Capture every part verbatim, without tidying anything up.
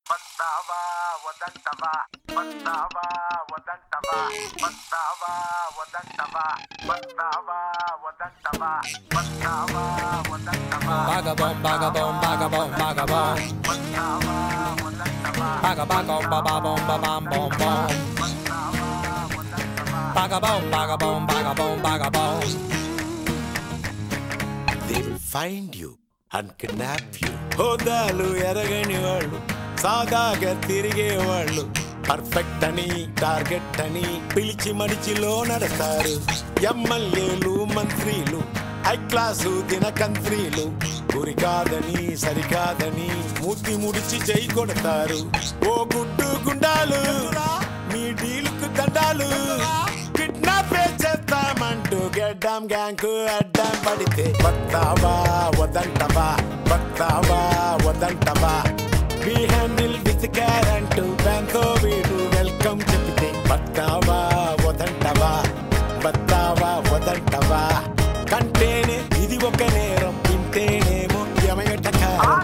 వస్తావా వదంతవా వస్తావా వదంతవా వస్తావా వదంతవా వస్తావా వదంతవా వస్తావా వదంతవా Vagabond, vagabond, vagabond, vagabond. వస్తావా వదంతవా Vagabond, vagabond, vagabond, vagabond. వస్తావా వదంతవా Vagabond, vagabond, vagabond, vagabond. They will find you and kidnap you. హోదాలు ఎరగని వాళ్ళు సాదాగా తిరిగేవాళ్ళు పర్ఫెక్ట్ అని టార్గెట్ అని పిలిచి మడిచిలో నడతారు. ఎమ్మెల్యేలు మంత్రులు హై క్లాసు దినకంత్రీలు గురి కాదని సరికాదని మూతి ముడిచి చేయి కొడతారు. ఓ గుడ్డు గుండాలు మీ డీలుకు దండాలు కిడ్నాప్ చేస్తామంటూ గెడ్డాం గ్యాంకు అడ్డం పడితే వస్తావా వదంటవా వస్తావా వదంటవా వి హ్యాండిల్ విత్ కేర్ అంటూ బ్యాంతో వీడు వెల్కమ్ చెప్తే వస్తావా వదంటవా వస్తావా వదంటవా కంటేనే ఇది ఒక నేరం వింటేనేమో యమయటకారం.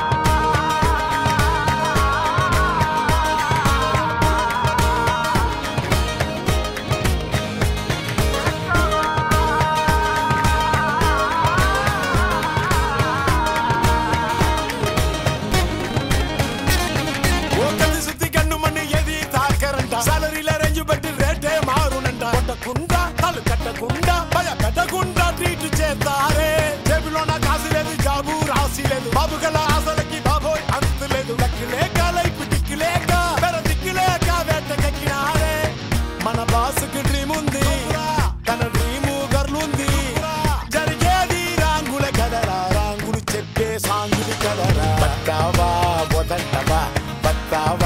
సాలరీల రేంజ్ బట్టి రేటే మారునంట. కొట్టకుండా తలు కట్టకుండా భయ పెట్టకుండా ట్రీట్ చేస్తారే. జేబులో నా కాసు లేదు జాబు రాసి లేదు బాబు గల ఆశలకి బాబోయ్ అంతు లేదు. లక్కిలేక లైఫ్ దిక్కులేక పెర దిక్కులేక వేటకెక్కినారే. మన బాసుకి డ్రీమ్ ఉంది తన డ్రీము గర్లుంది జరిగేది రాంగుల కదరా రాంగులు చెప్పే సాంగులు కదరా. వస్తావా వదంటవా వస్తావా